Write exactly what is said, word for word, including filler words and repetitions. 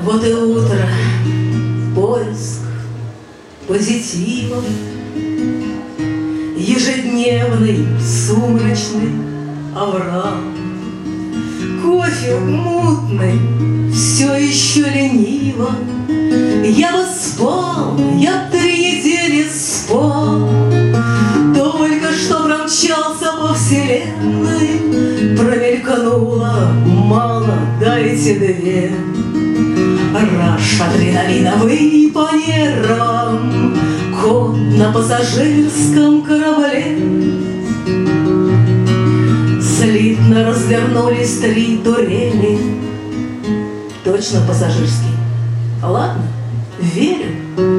Вот и утро, поиск позитива, ежедневный сумрачный овраг. Кофе мутный, все еще лениво. Я бы спал, я б три недели спал. Только что промчался по вселенной, промелькнуло мало, дайте две. Раш адреналиновый по нервам, кот на пассажирском корабле. Слитно развернулись три турели. Точно пассажирский. Ладно, верю.